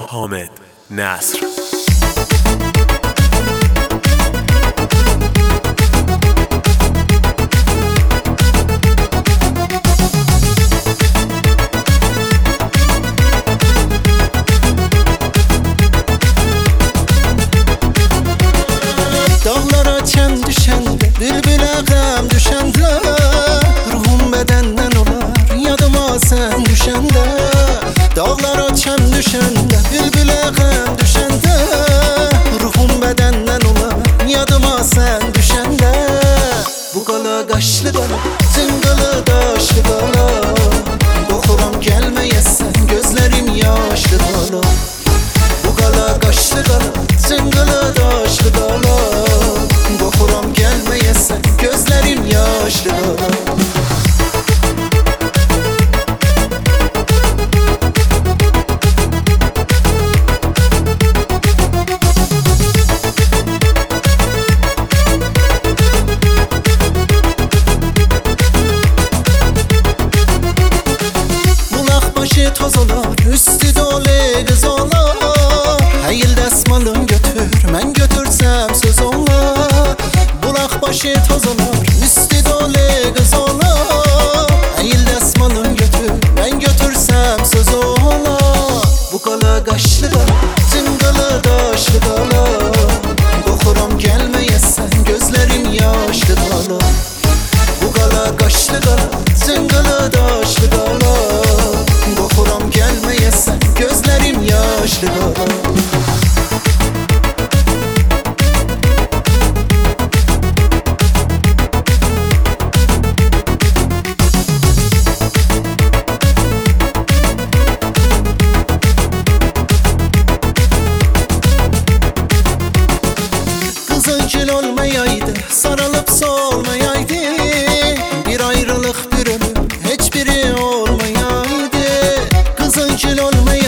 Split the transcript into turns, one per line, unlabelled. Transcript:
حامد نصر.
Dağlara çen düşende, bülbüle gəm düşende, ruhum bedenden olar, yadıma sen düşende. Dağlara çen düşende, bülbüle gəm düşende, ruhum bedenden olar, yadıma sen düşende. Bu qala qaşlı qala, tıngılı daşlı qala, dokuram gəlməyəsən, gözlerim yaşlı qala. Bu qala qaşlı qala, tıngılı daşlı qala, dokuram gəlməyəsən, gözlerim yaşlı qala. Toz olar, üstü dolu kız olar. Hayil dəsmalın götür, mən götürsəm söz olar. Bulaq başı toz olar, üstü dolu kız olar. Hayil dəsmalın götür, mən götürsəm söz olar. Bu qala qaşlı qala, tıngılı daşlı qala, qoxuram gəlməyəsən, gözlerim yaşlı qala. Bu qala qaşlı qala, tıngılı daşlı qala, dokuram gelmeyesen, gözlerim yaşlı qala. Kızılgül olmayaydı, sarılıp solmayaydı, bir ayrılık bir ölüm, hiçbiri olmayaydı. Kızılgül olmayaydı,